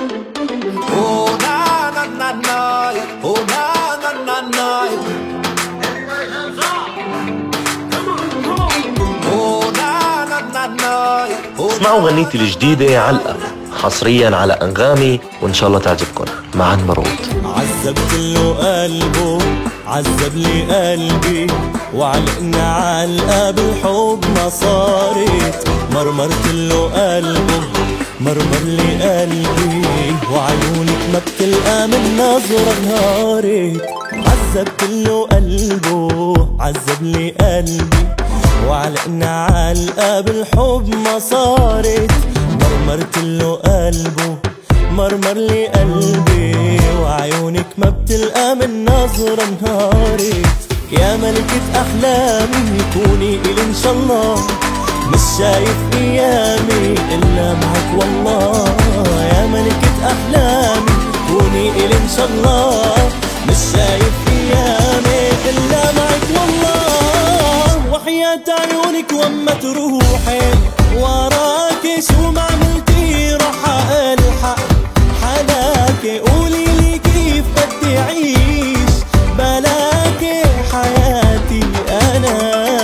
Oh na na na na, oh na na na na. Everybody hands up. Come on, come on. Oh na na na na. اسمعوا غنيتي الجديدة علقة حصريا على أنغامي، وإن شاء الله تعجبكم. مع المرود. عذبت له قلبه عذب لي قلبي، وعلقنا علقة بالحب ما صارت. مرمرت له قلبه مرمر لي قلبي، وعيونك ما بتلقى من نظرة نهارت. عذبت له قلبه عذب لي قلبي، وعلقنا علقة بالحب ما صارت. مرمرت له قلبه مرمر لي قلبي، وعيونك ما بتلقى من نظرة نهارت. يا ملكة أحلامي كوني إلي إن شاء الله، مش شايف أيامي إلا معك والله. يا ملكة أحلامي كوني إلي إن شاء الله، مش شايف أيامي إلا معك والله. وحياة عيونك وما تروحي وراكي شو ما عملتي راح ألحق حلاكي. قولي لي كيف بدي أعيش بلاكي حياتي أنا.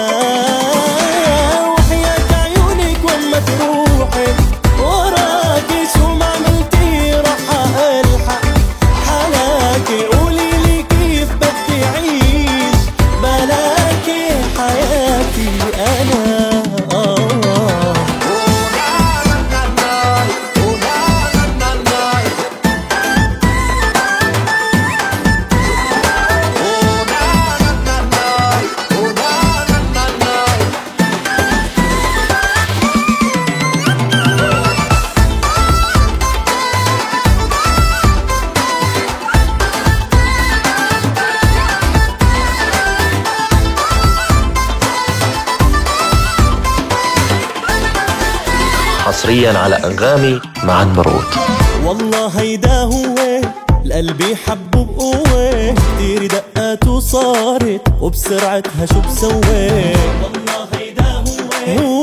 وحياة عيونك وما تروحي وراكي شو ما عملتي راح ألحق حلاكي. قولي لي كيف بدي أعيش بلاكي حياتي أنا. حصريا على أنغامي مع المرود. والله هيدا هو القلب حبه بقوة، كتير دقاته صارت وبسرعتها شو بسوي. والله هيدا هو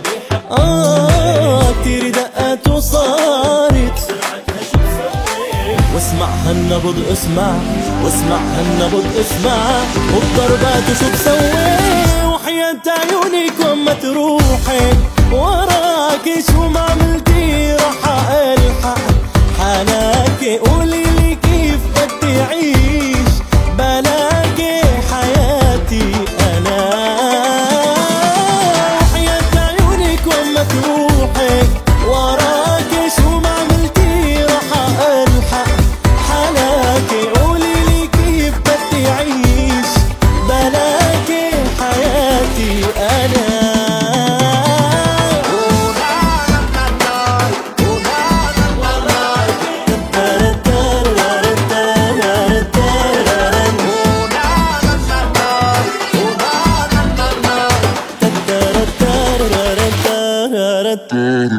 كتير دقاته صارت وبسرعتها شو بسوي. واسمع هالنبض اسمع، واسمع هالنبض اسمع، وبضرباته شو بسوي. وحياة عيونك وما تروحي وراكي شو ما عملتي راح ألحق حلاكي. قولي لي كيف بدي أعيش بلاكي حياتي أنا. وحياة عيونك وما تروحي وراكي شو ما عملتي راح ألحق حلاكي. قولي لي كيف بدي أعيش بلاكي حياتي أنا. da